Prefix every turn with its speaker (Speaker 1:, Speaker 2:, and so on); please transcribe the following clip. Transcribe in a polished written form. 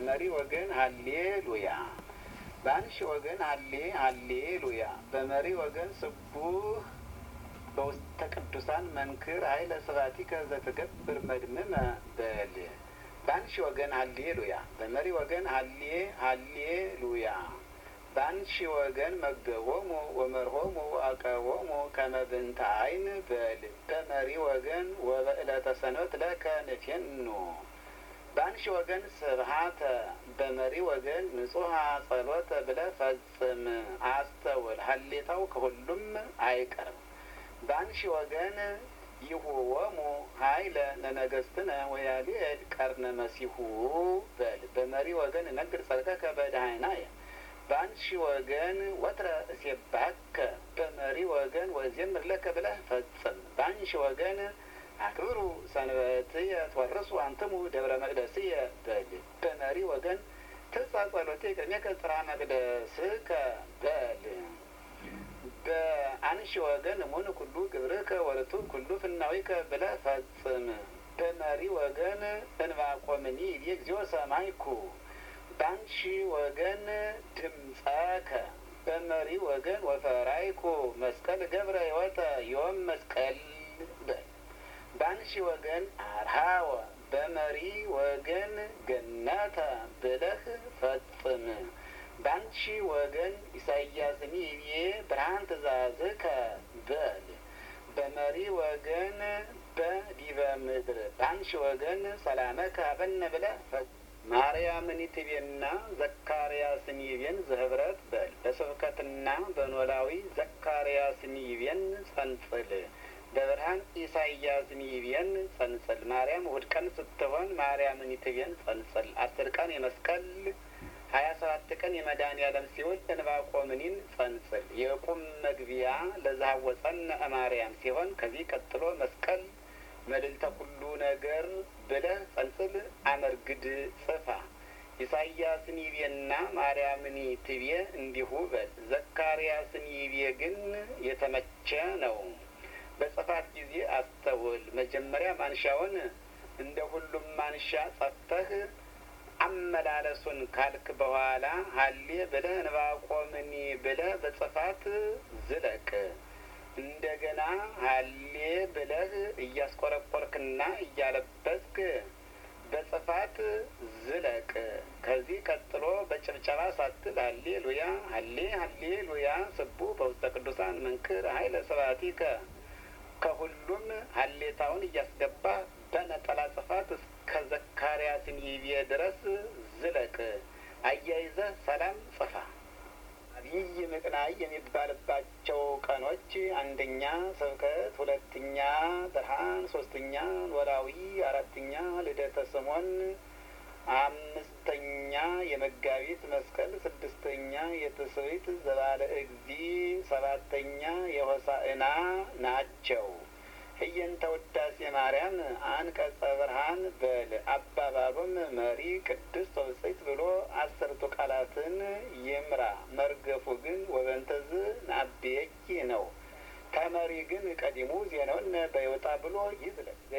Speaker 1: በመሪ ወገን ሃሌሉያ በአንሺ ወገን ሃሌሉያ በመሪ ወገን ስቡህ በውስተ ቅዱሳን መንክር ኃይለ ስብሐቲከ ዘትገብር መድምመ በል። በአንሺ ወገን ሃሌሉያ በመሪ ወገን ሃሌሉያ በአንሺ ወገን መገቦሙ ወመርሆሙ አቀቦሙ ከመ ብንተ ዓይን በል። በመሪ ወገን ወበዕለተ ሰንበት ለከ ንፌኑ በአንሺ ወገን ስብሐተ በመሪ ወገን ንጹሐ ጸሎተ ብለህ ፈጽም አስተውል። ሀሌታው ከሁሉም አይቀርም። በአንሺ ወገን ይሁወሙ ኃይለ ለነገሥትነ ወያልዕል ቀርነ መሲሁ በል። በመሪ ወገን እነግር ጸድቀከ በዳህናየ በአንሺ ወገን ወትረ እሴብሐከ በመሪ ወገን ወእዜምር ለከ ብለህ ፈጽም። በአንሺ ወገን አክብሩ ሰንበትየ ትወርሱ አንትሙ ደብረ መቅደስየ በል። በመሪ ወገን ትጻ ጸሎቴ ቅድሜከ ጽርሐ መቅደስከ በል። በአንሺ ወገን እሙን ኩሉ ግብርከ ወርቱ ኩሉ ፍናዊከ ብለህ ፈጽም። በመሪ ወገን እንባቆምኒ ይቤ እግዚኦ ሰማይኩ በአንሺ ወገን ድምፀከ በመሪ ወገን ወፈራይኩ መስቀል ገብረ ሕይወተ ዮም መስቀል በል። በአንሺ ወገን አርሃወ በመሪ ወገን ገነተ ብለህ ፈጽም። በአንሺ ወገን ኢሳይያስኒ ይቤ ብርሃን ትእዛዝከ በል። በመሪ ወገን በዲበ ምድር በአንሺ ወገን ሰላመከ ሀበነ ብለህ ፈጽም። ማርያምን ትቤና ዘካርያስን ይቤን ዘህብረት በል። በስብከትና በኖላዊ ዘካርያስን ይቤን ጸንጽል። በብርሃን ኢሳይያስን ይቤን ጸንጽል። ማርያም እሑድ ቀን ስትሆን ማርያምን ትቤን ጸንጽል። 10 ቀን የመስቀል 27 ቀን የመድኃኔዓለም ሲውል እንባቆምኒን ጸንጽል። የቁም መግቢያ ለዛወፀነ ማርያም ሲሆን ከዚህ ቀጥሎ መስቀል መልዕልተ ኩሉ ነገር ብለህ ጸንጽል። አመርግድ ጽፋ ኢሳይያስን ይቤና ማርያምን ትቤ እንዲሁ በል። ዘካርያስን ይቤ ግን የተመቸ ነው። በጽፋት ጊዜ አስተውል። መጀመሪያ ማንሻውን እንደ ሁሉም ማንሻ ጸፍተህ አመላለሱን ካልክ በኋላ ሀሌ ብለህ እንባቆምኒ ብለህ በጽፋት ዝለቅ። እንደገና ሀሌ ብለህ እያስቆረቆርክና እያለበስክ በጽፋት ዝለቅ። ከዚህ ቀጥሎ በጭብጨባ ሳትል ሀሌሉያ ሀሌሉያ ስቡሕ በውስተ ቅዱሳን መንክር ኃይለ ስብሐቲከ ከሁሉም ሀሌታውን እያስገባ በነጠላ ጽፋት እስከ ዘካርያስን ይቤ ድረስ ዝለቅ። አያይዘህ ሰላም ጽፋ። አብይ ምቅናይ የሚባልባቸው ቀኖች 1ኛ ስብከት፣ 2ኛ ብርሃን፣ 3ኛ ኖላዊ፣ 4ኛ ልደተ ስምዖን፣ 5ኛ የመጋቢት መስቀል፣ 6ኛ የትስብእት ዘባለ እግዚእ፣ 7ኛ የሆሳዕና ናቸው። ህየንተ ውዳሴ ማርያም አንቀጸ ብርሃን በል። አባባሉም መሪ ቅድስት ወብጽሕት ብሎ 10ቱ ቃላትን ይምራ። መርገፉ ግን ወበንተዝ ናቤኪ ነው። ተመሪ ግን ቀዲሙ ዜናውን በይወጣ ብሎ ይዝለቅ።